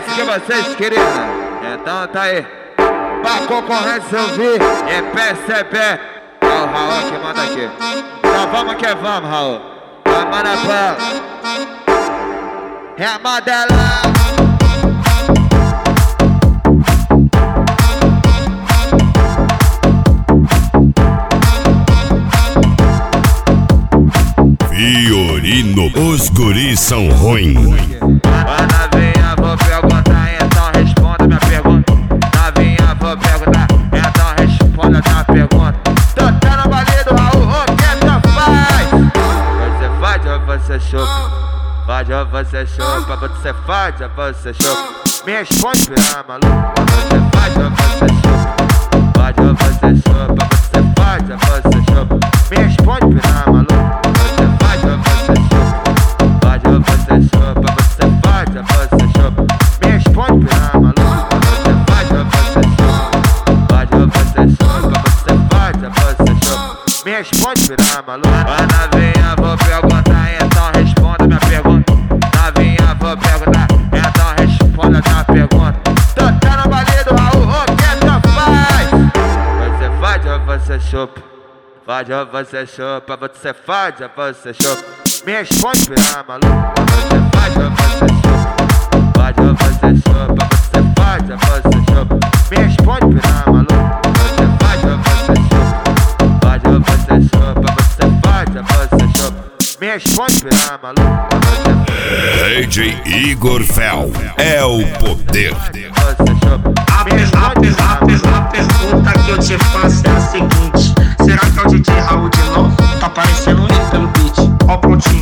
isso que vocês queriam, então tá aí. Pra concorrência ouvir e perceber. Ó o Raul que manda aqui. Então vamos que vamos, Raul. Vai mandar pra remodelar. Fiorino, os guris são ruins. Novinha, vou perguntar, então responda minha pergunta. Novinha, vou perguntar, então responda minha pergunta. Tô no baile do Raul, o que tu faz? Você faz ou você chupa? Faz ou você chupa? Você faz ou você chupa? Me responde, piranha maluco. Você faz ou você chupa? Faz ou você chupa? Você faz ou você chupa? Me responde, piranha maluco. Você faz ou você chupa? Faz ou você chupa? Você faz ou você chupa? Me responde, piranha maluco. Você faz ou você chupa? Faz ou você chupa? Você faz ou você chupa? Me responde, piranha maluco. Novinha, vou perguntar, então responda minha pergunta. Novinha, vou perguntar, então responda minha pergunta. Tô no baile do Raul, o que tu faz? Você faz ou você chupa? Faz ou você chupa? Você faz ou você chupa? Me responde, piranha maluco. Você faz ou você chupa? Faz ou você chupa? Você faz ou você chupa? Me responde, piranha maluco. Você faz ou você chupa? Faz ou você chupa? Você faz ou você chupa? Me responde, piranha maluco. DJ Igor Fel é o poder. A pergunta que eu te faço é a seguinte: será que é o DJ Raul de novo? Tá parecendo ele pelo beat. Ó, prontinho.